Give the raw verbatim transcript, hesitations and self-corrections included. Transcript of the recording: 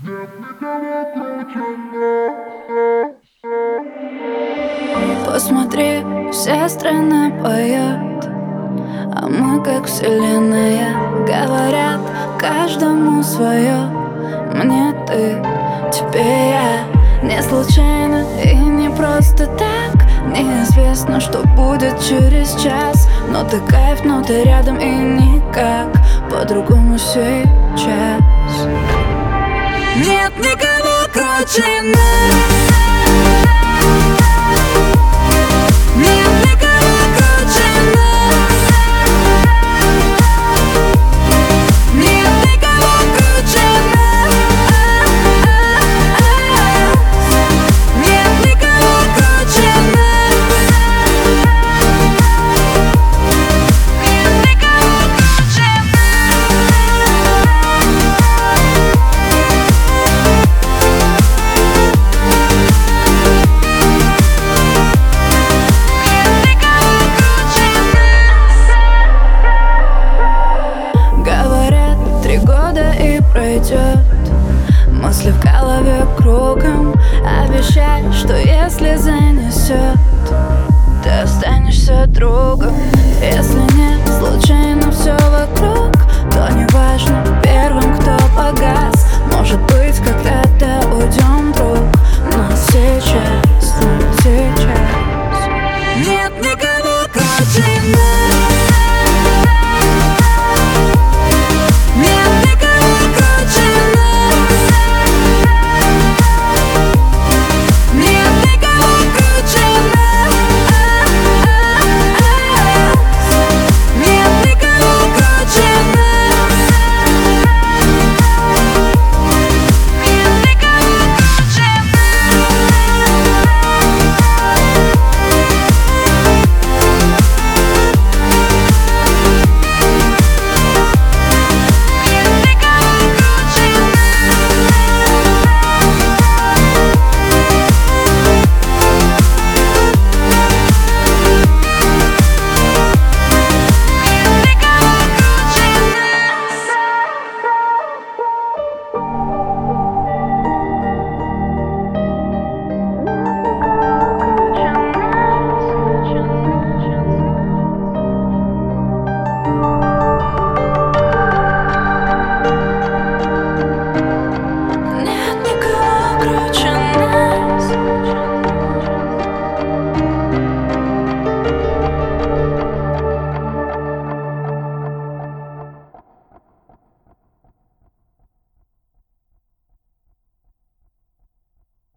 Посмотри, вся страна поет, а мы как вселенная. Говорят, каждому свое. Мне ты, тебе я. Не случайно и не просто так. Неизвестно, что будет через час. Но ты кайф, но ты рядом и никак по-другому сейчас. Нет никого круче нас. Пройдет, мысли в голове кругом. Обещай, что если занесет, ты останешься другом. Если нет, случайно все вокруг, то не